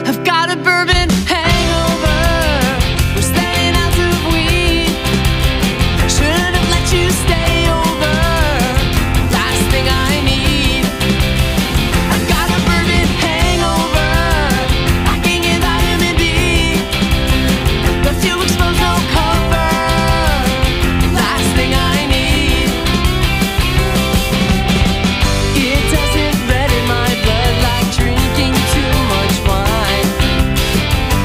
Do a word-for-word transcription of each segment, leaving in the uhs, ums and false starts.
I've got a bourbon hangover. We're staying out of weed. Should have let you stay over. Last thing I need. I've got a bourbon hangover. Lacking in vitamin D. Left you exposed, no cover. Last thing I need. It doesn't red in my blood like drinking too much wine.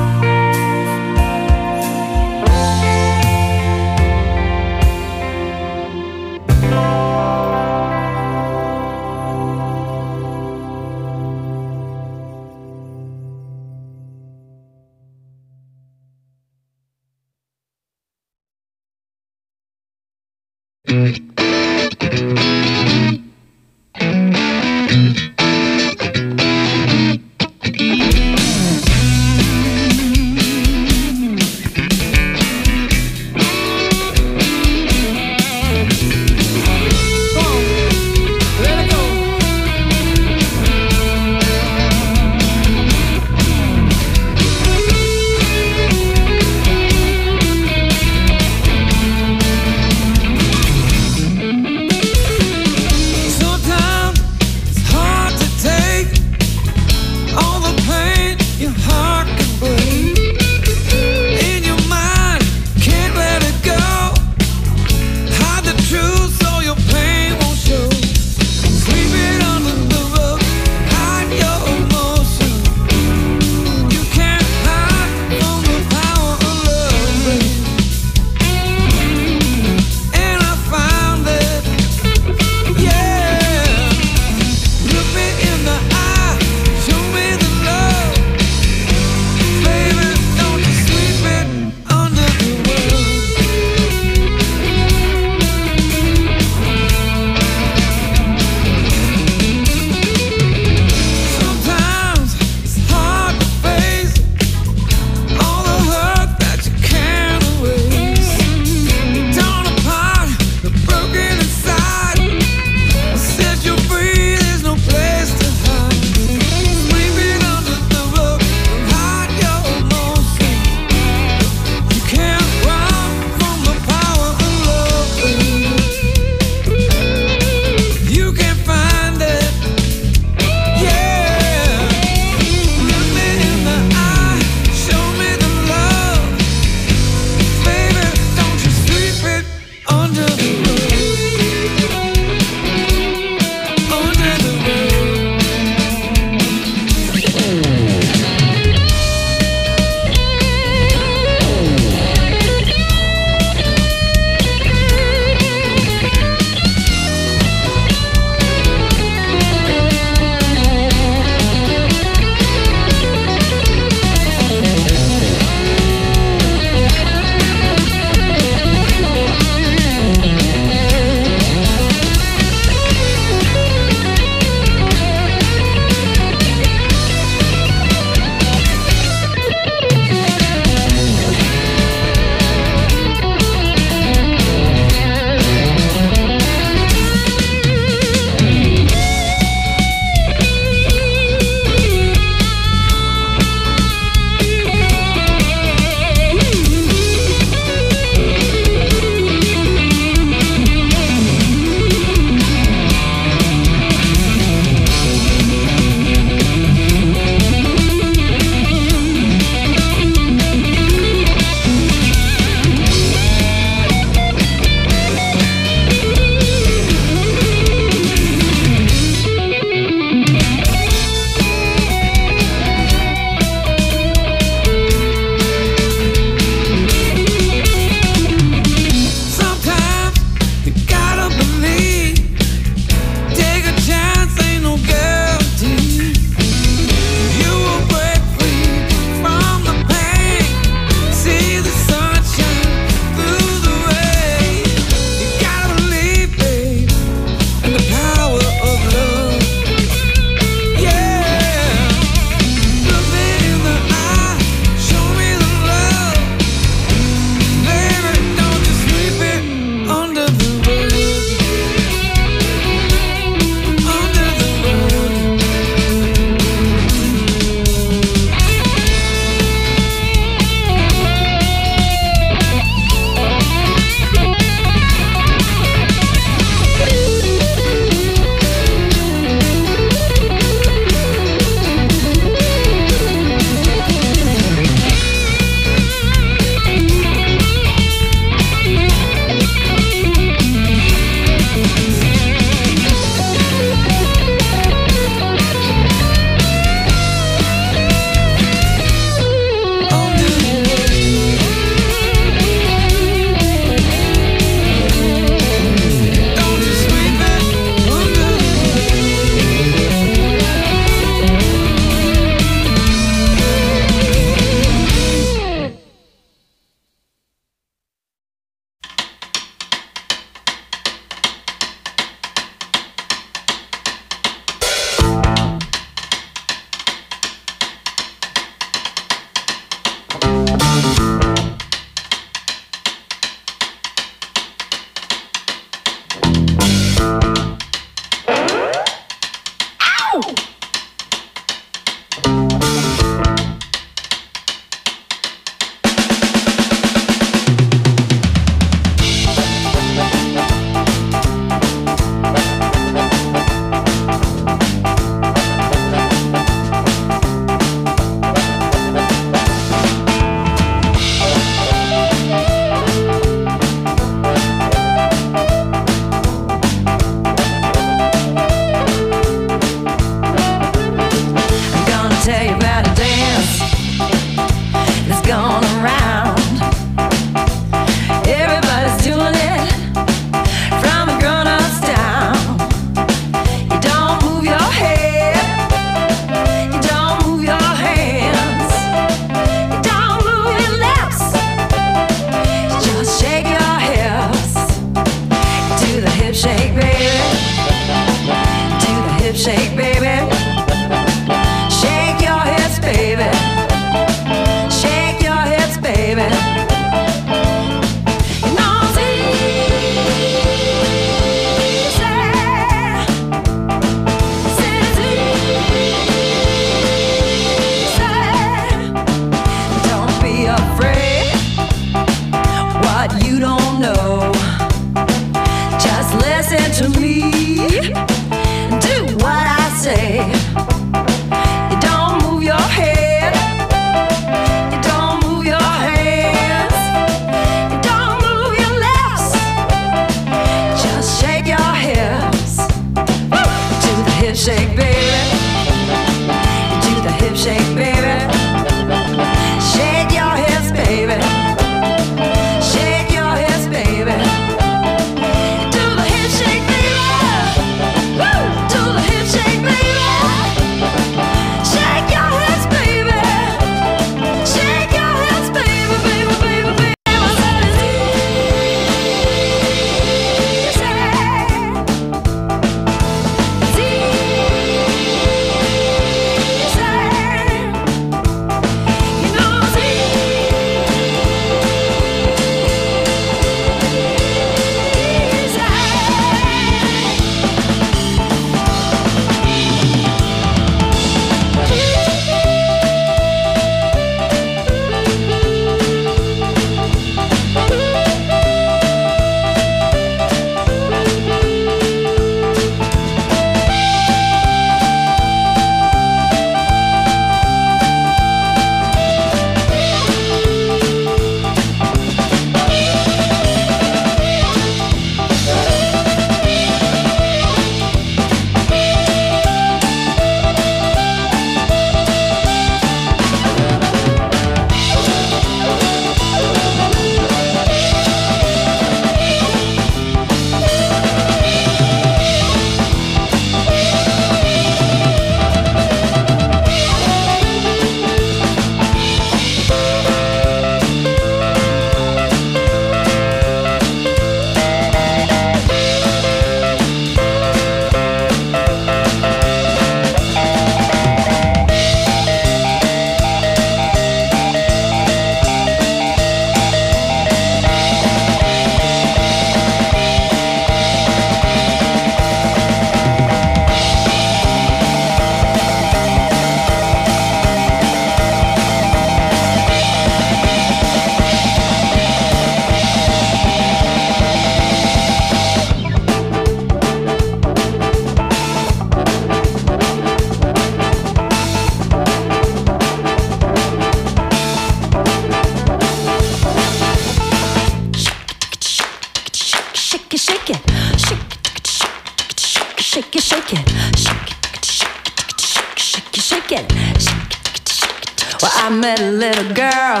Well, I met a little girl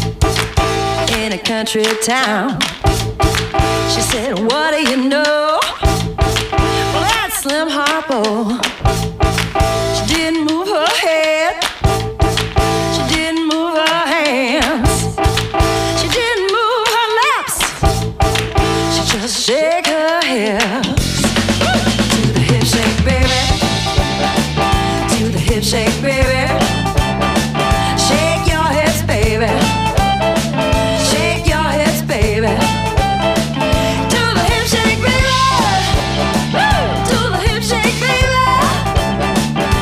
in a country town. She said, what do you know? Well, that's Slim Harpo. She didn't move her head. She didn't move her hands. She didn't move her lips. She just shake her hips. To the hip shake, baby. To the hip shake, baby. Shake your hips, baby. Shake your hips, baby. To the hip shake, baby. Woo! To the hip shake, baby.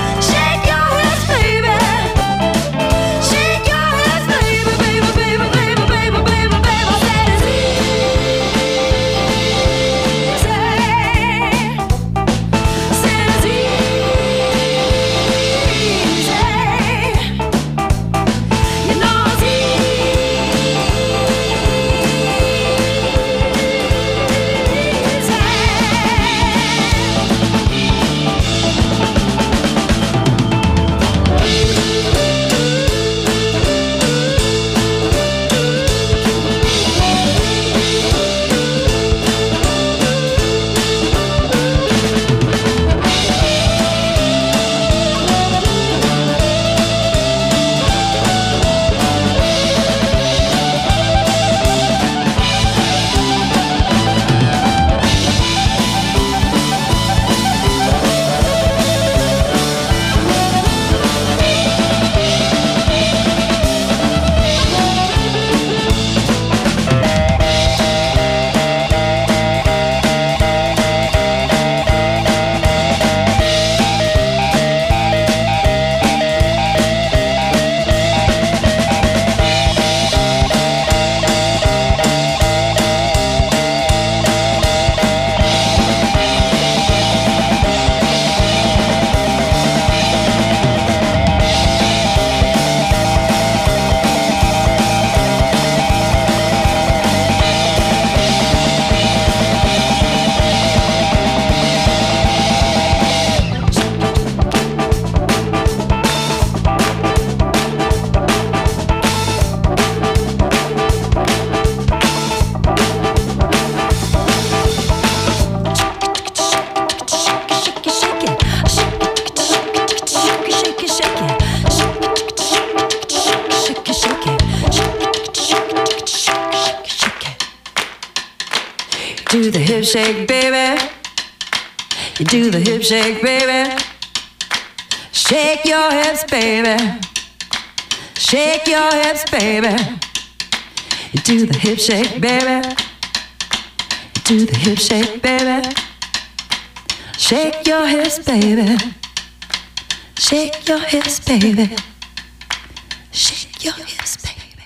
hip shake, baby. You do the hip shake, baby. Shake your hips, baby. Shake your hips, baby. You do the hip shake, baby. You do the hip shake, baby. Shake your hips, baby. Shake your hips, baby. Shake your hips, baby.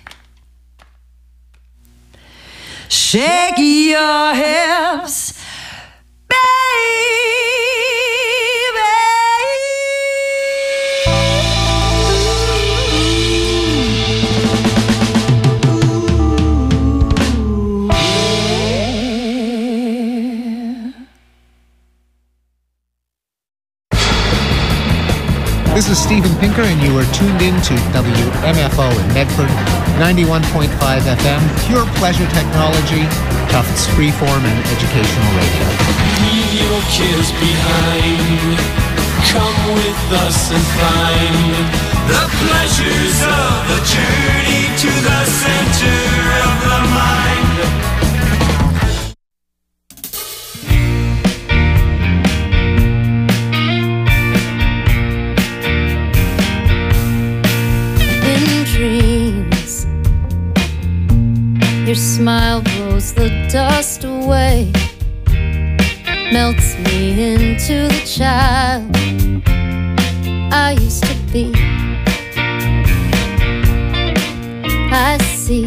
Shake your hips, This is Steven Pinker, and you are tuned in to W M F O in Medford, ninety-one point five F M, pure pleasure technology, Tufts freeform and educational radio. Leave your cares behind. Come with us and find the pleasures of the journey to the center of the mind. Your smile blows the dust away, melts me into the child I used to be. I see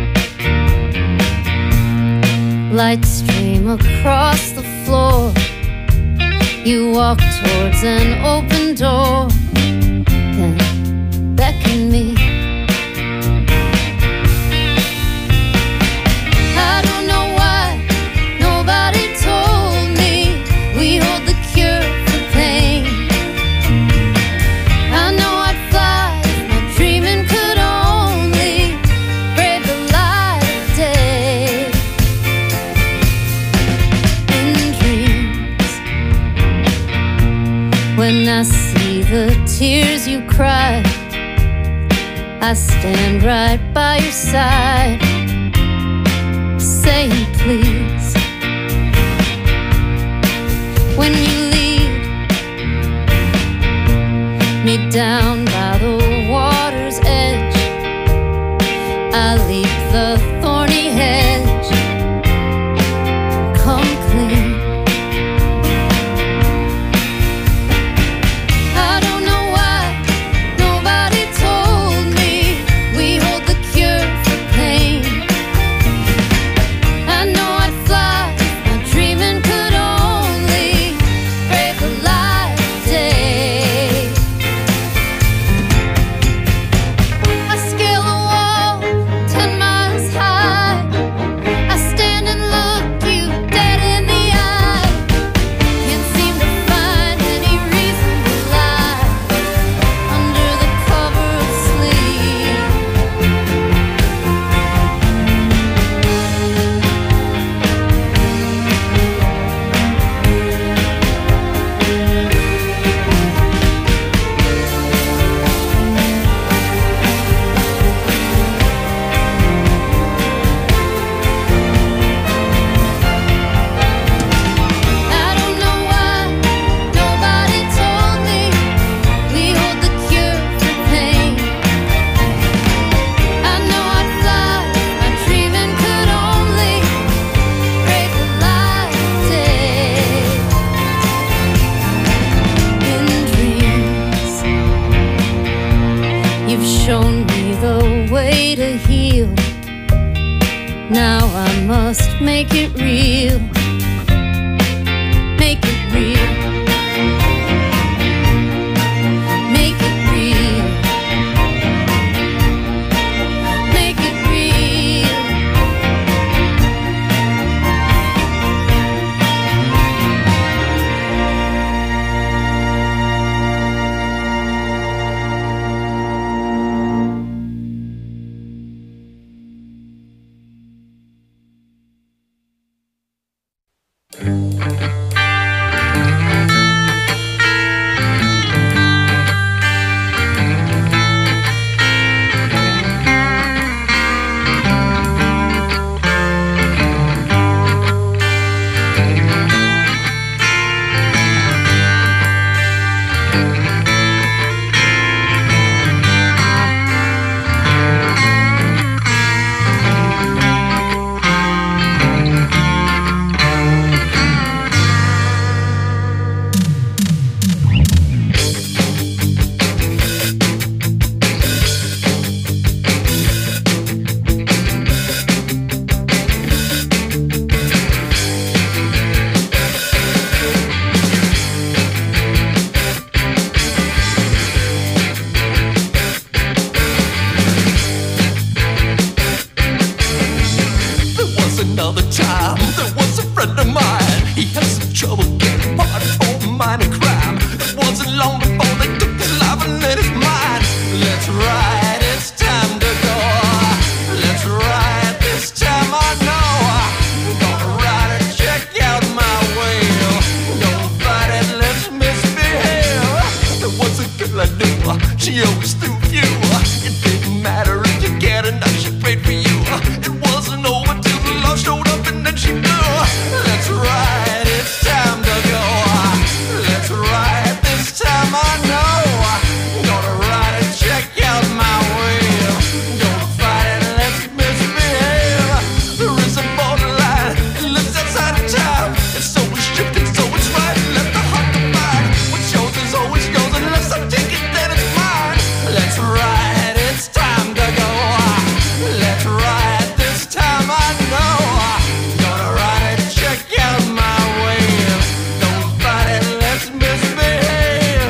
light stream across the floor. You walk towards an open door, then beckon me. When I see the tears you cry, I stand right by your side, saying please. When you lead me down by the water's edge, I leap the thorny hedge, come clean. Shown me the way to heal. Now I must make it real. Make it real. I knew. She always threw few. It didn't matter if you cared or not, she prayed for you. It wasn't over till the love showed up and then she blew. That's right, it's time to go. That's right, this time I know. Gonna write and check out my way. Gonna fight it, let's misbehave. There is a borderline, it lives outside of time. It's so it's shifting, so it's right. Let the heart divide. What's yours is always yours, unless I take it, then it's mine. That's right, it's time to go. That's right, this time I know. Gonna write it, check out my way. Don't fight it, let's misbehave.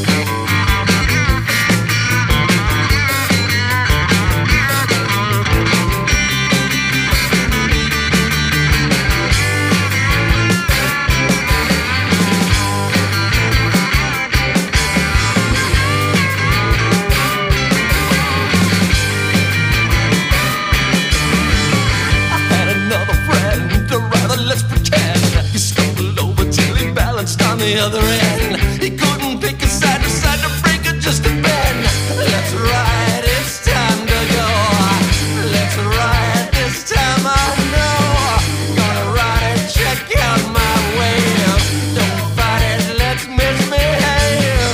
I had another friend, or rather let's pretend he stumbled over till he balanced on the other end. He couldn't pick a side, decided to break it just a bend. That's right, it's time to go. That's right, this time I know. Gonna write it, check out my way. Don't fight it, let's misbehave.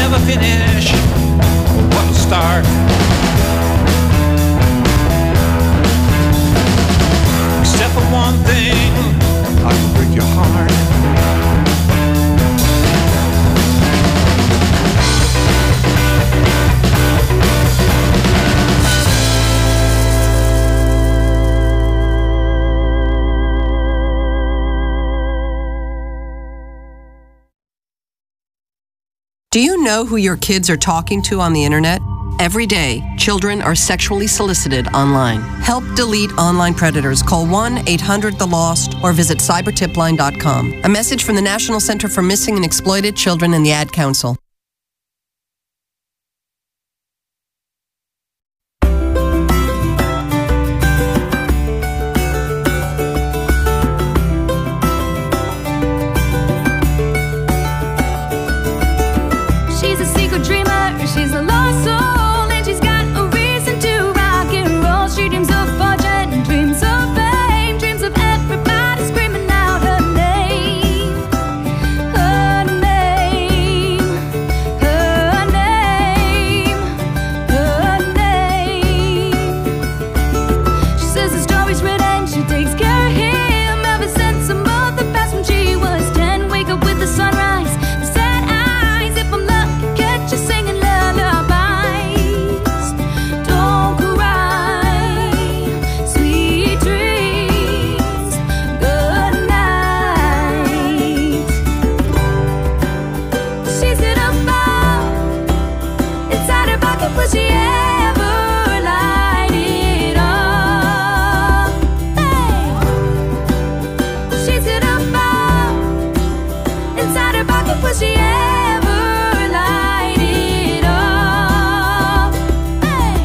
never finish what will start. Except for one thing, I can break your heart. Do you know who your kids are talking to on the internet? Every day, children are sexually solicited online. Help delete online predators. Call one eight hundred the lost or visit cyber tip line dot com. A message from the National Center for Missing and Exploited Children and the Ad Council. She's a lost soul and she's got a reason to rock and roll. She dreams of fortune and dreams of fame, dreams of everybody screaming out her name, her name, her name, her name. She says the story's written, she takes care of him ever since her mother passed when she was ten. Wake up with the sunrise, the sad eyes, if I'm lucky, catch you singing. Was she ever light it up? Hey, she's in a bow inside her pocket. Was she ever light it up? Hey.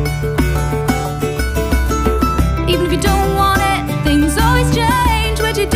Even if you don't want it, things always change. When she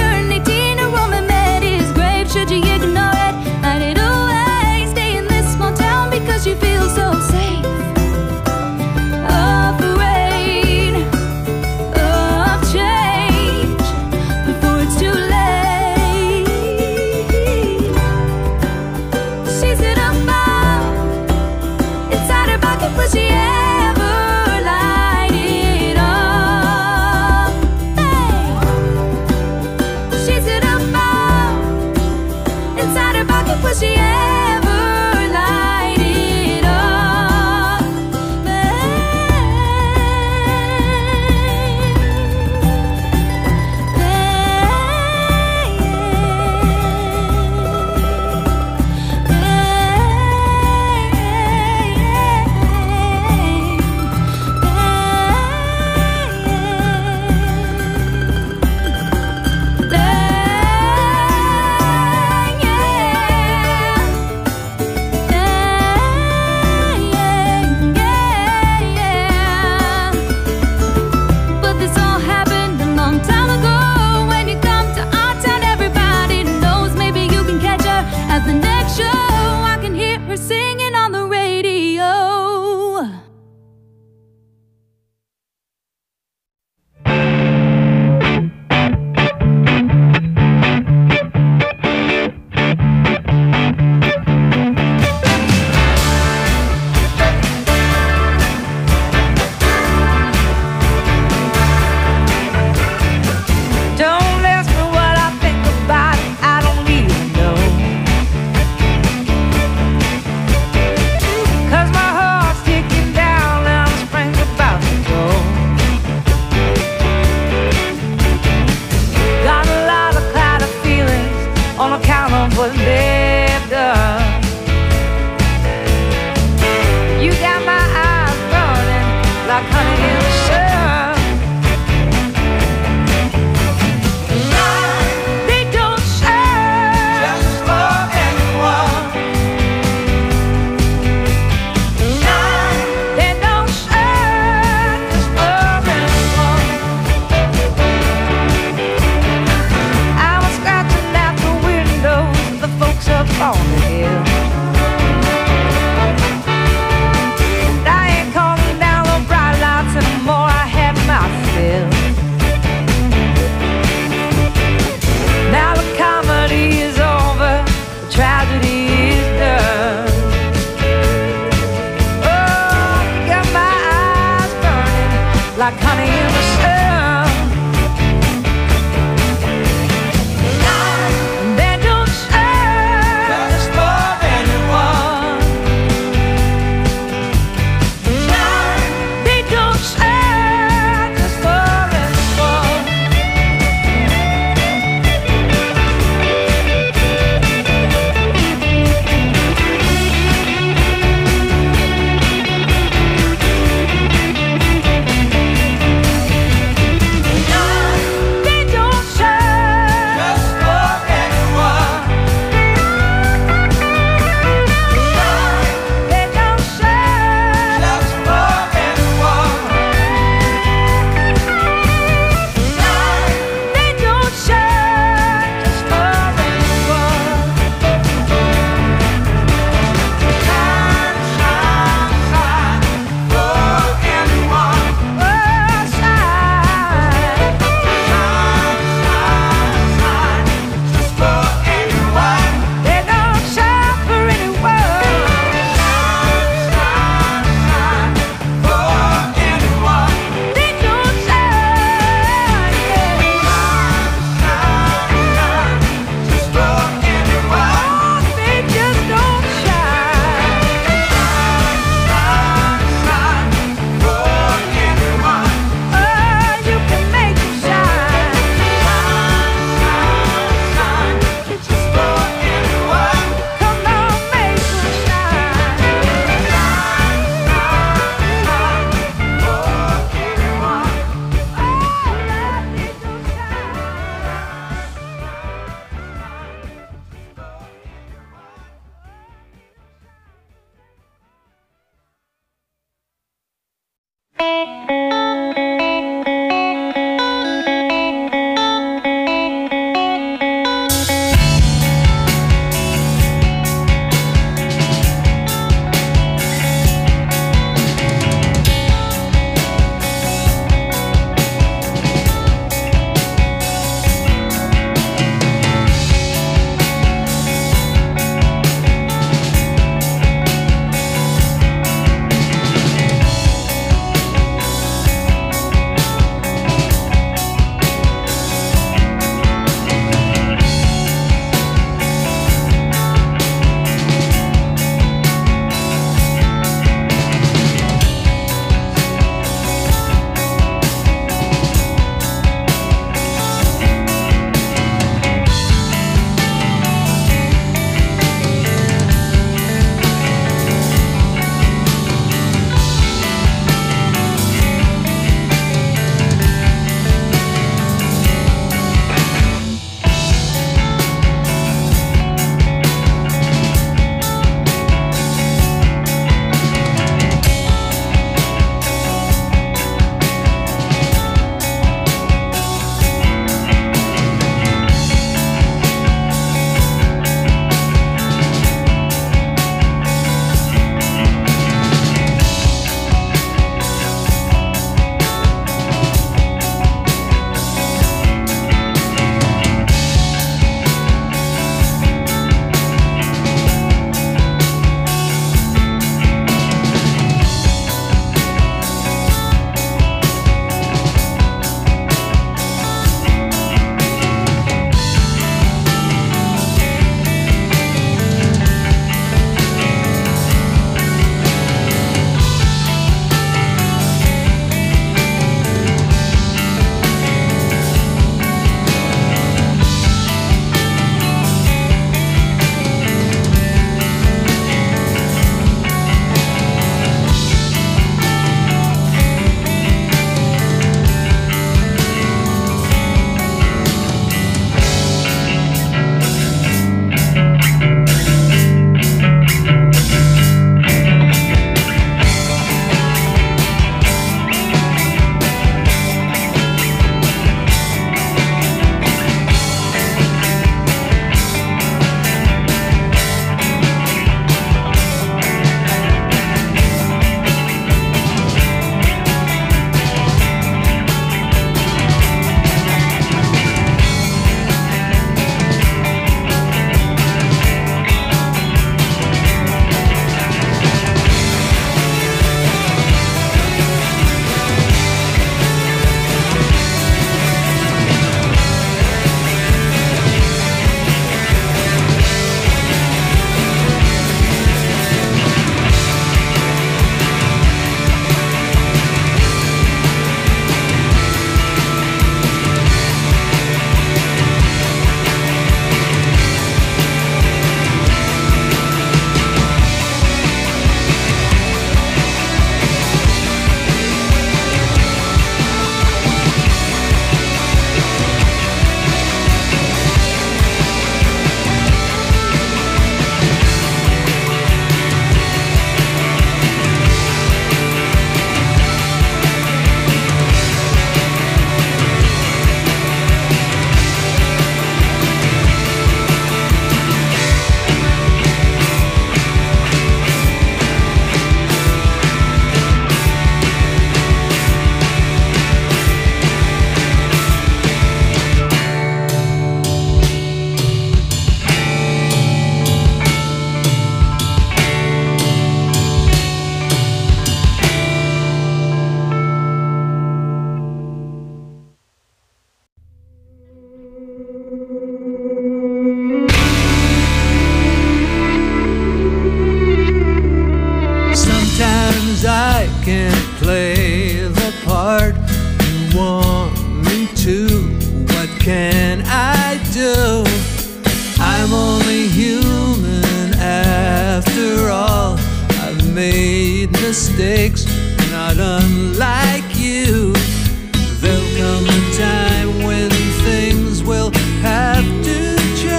too. What can I do? I'm only human after all. I've made mistakes, not unlike you. There'll come a time when things will have to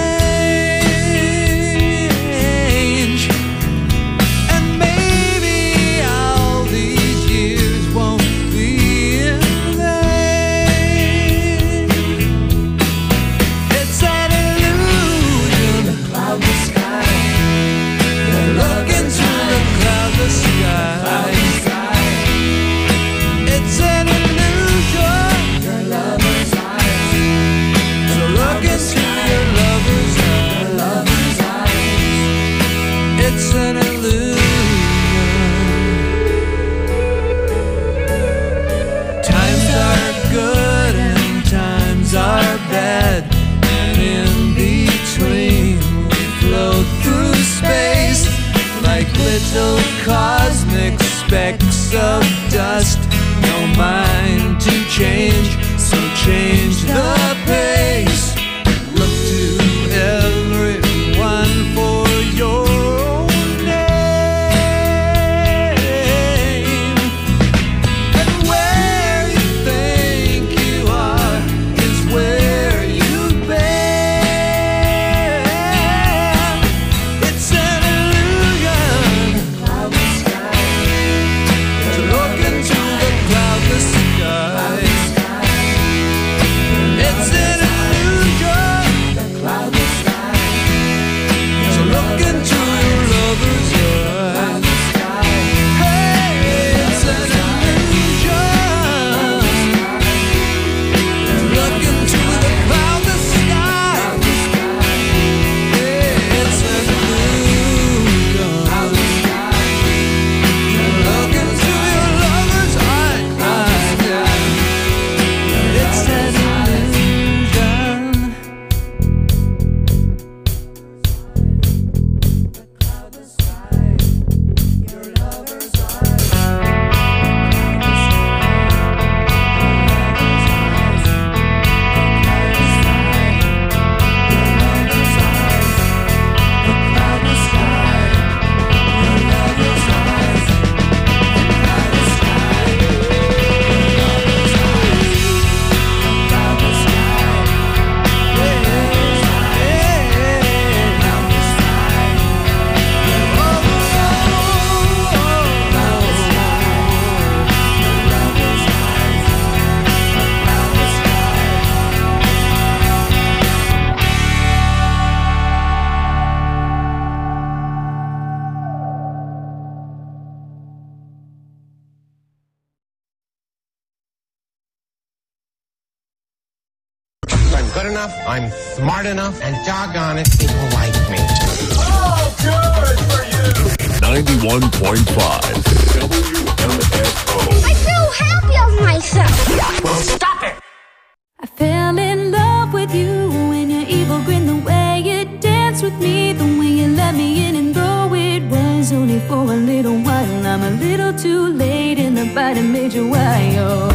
change. And maybe all these years won't be in vain. It's an illusion, the cloudless sky. Look into the cloudless sky. It's an illusion, your lover's eyes. So look into your lover's eyes. It's an illusion. Times are good and times are bad, and in between we float through space like little cosmic specks of dust. No mind to change, so change the pace. Look to everyone for your own name. And where you think you are is where you've been. It's an illusion, cloudless sky. To look into the cloudless sky. It's an illusion, the cloudless sky. So look into your lover's eyes. Hey, it's an illusion. Look into the cloudless sky. Yeah, it's an illusion. Look into your lover's eyes. It's an illusion. I'm good enough, I'm smart enough, and doggone it, people like me. ninety-one point five W M F O. I feel happy of myself. Well, stop it! I fell in love with you when your evil grin, the way you danced with me, the way you let me in, and though it was only for a little while, I'm a little too late in the fight and made you wild.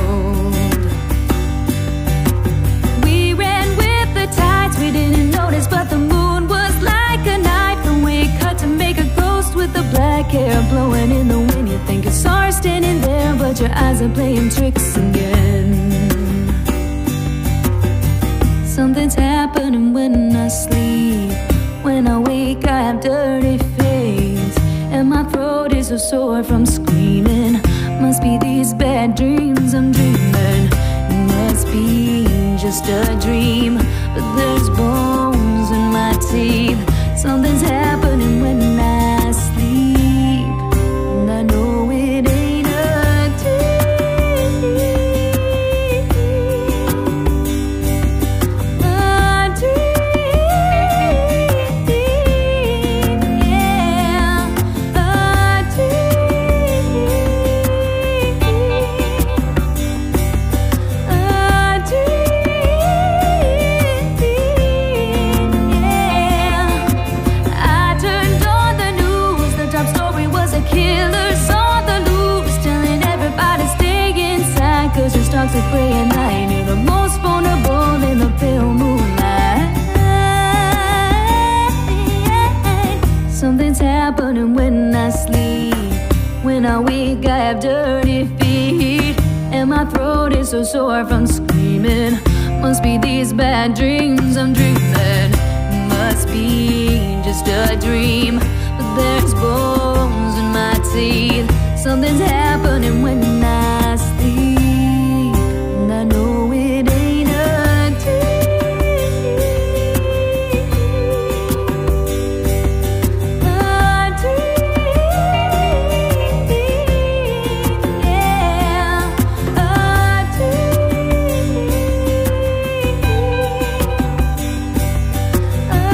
We ran with the tides, we didn't notice, but the moon was like a knife, the way it cut to make a ghost with the black hair blowing in the wind. You think you saw her standing there, but your eyes are playing tricks again. Something's happening when I sleep. When I wake I have dirty face, and my throat is so sore from screaming. Must be these bad dreams I'm dreaming. It must be just a dream, but there's bones in my teeth. Something's happening when I sleep, and I know it ain't a dream. A dream, yeah, a dream, a dream, yeah. I turned on the news, the top story was a killer saw the loose, telling everybody stay inside, cause it's toxic prey and I ain't the most vulnerable. far from screaming. Must be these bad dreams I'm dreaming. Must be just a dream. But there's bones in my teeth. Something's happening when I sleep, and I know it ain't a dream. A dream, yeah, a dream, a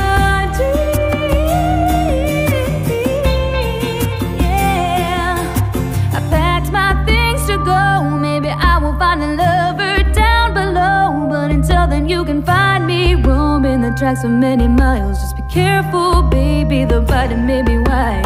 dream, yeah. I packed my things to go. Maybe I will find a lover down below. But until then, you can find me roaming the tracks for many miles. Just be careful, baby. The body may be wild.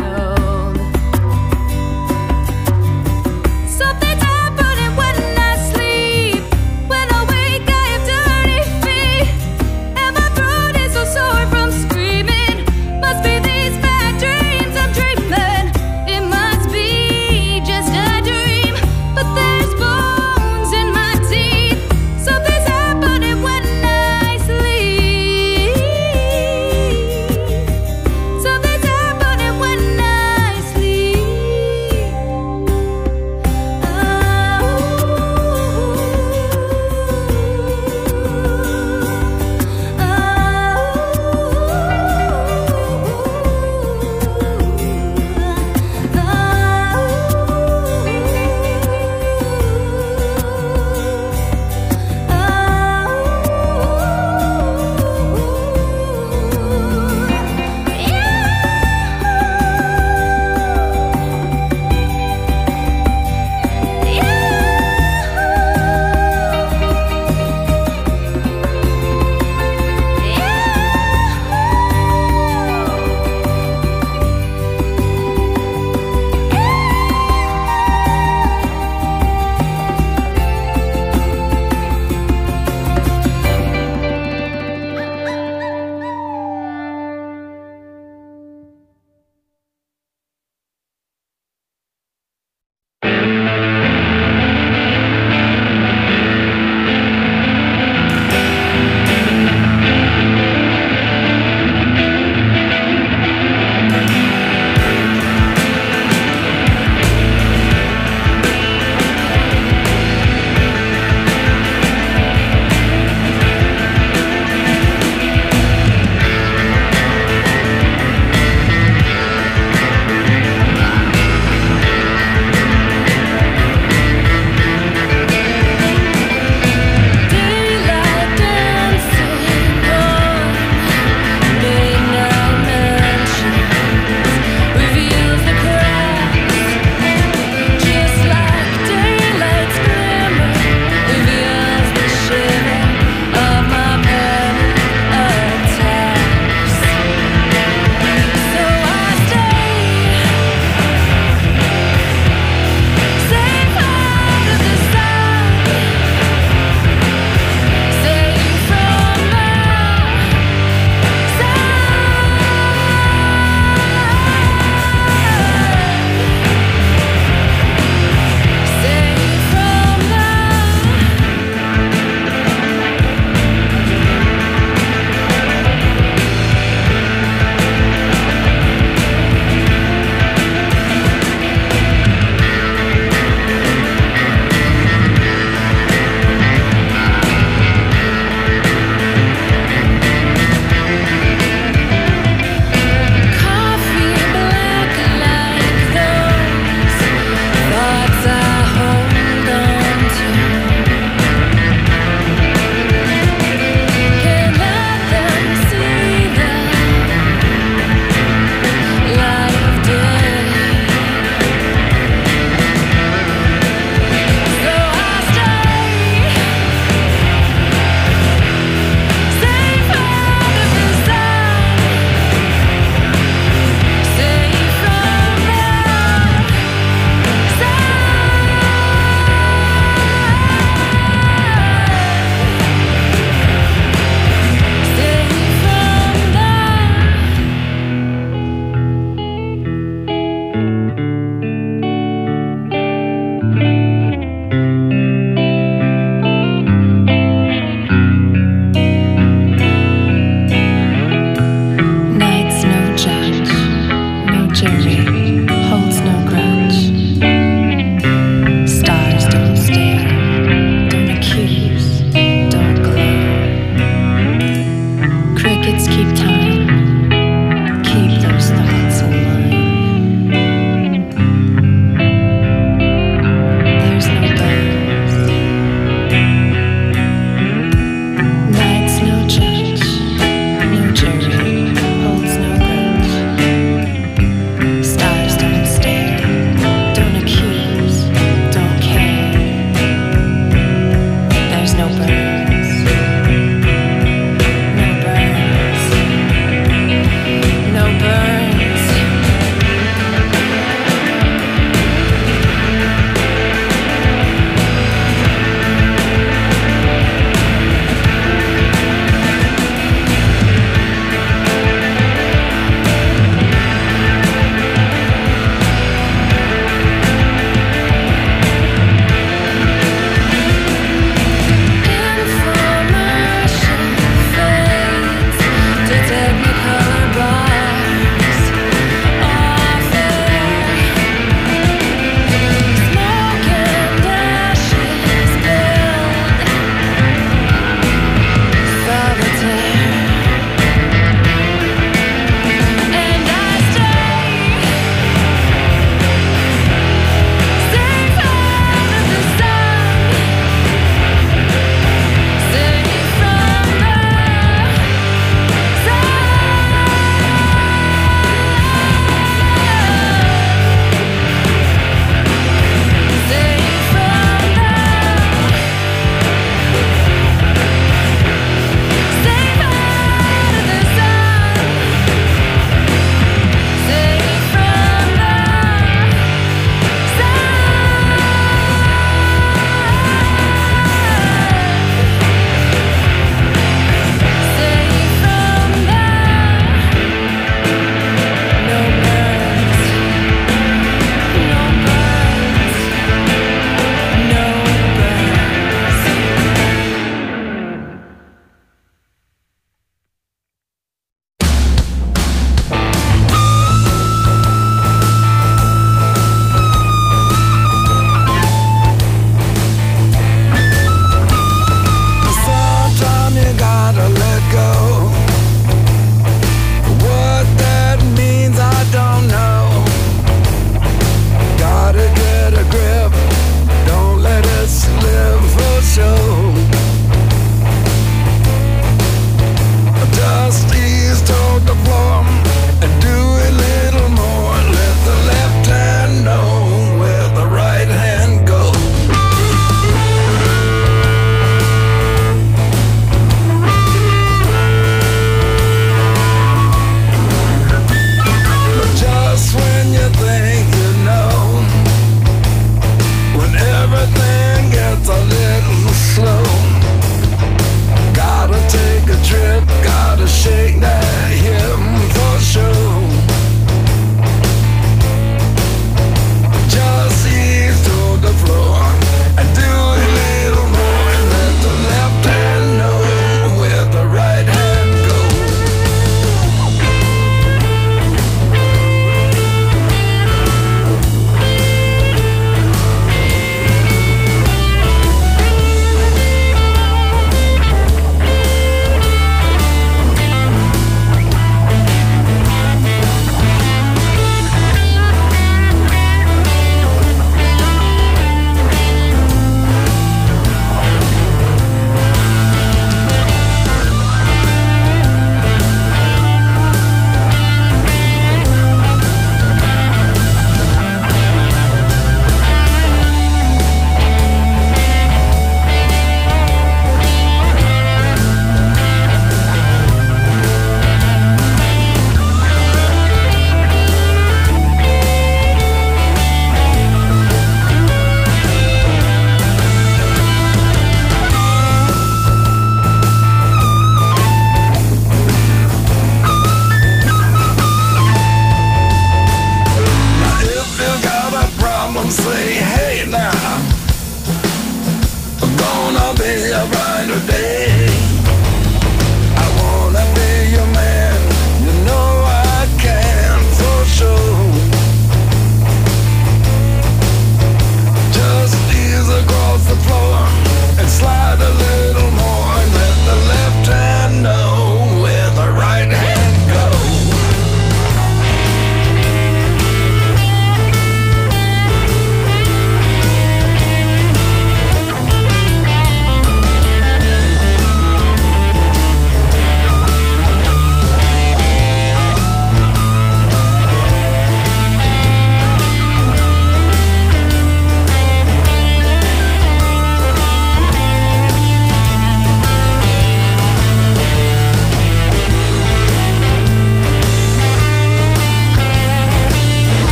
Something's happening when I sleep. When I wake, I have dirty feet, and my throat is so sore from screaming. Must be these bad dreams I'm dreaming. It must be just a dream, but there's bones in my teeth. Something's happening when I sleep. Something's happening when I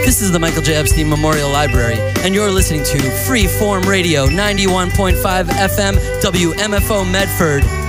This is the Michael J. Epstein Memorial Library, and you're listening to Freeform Radio, ninety-one point five F M, W M F O Medford.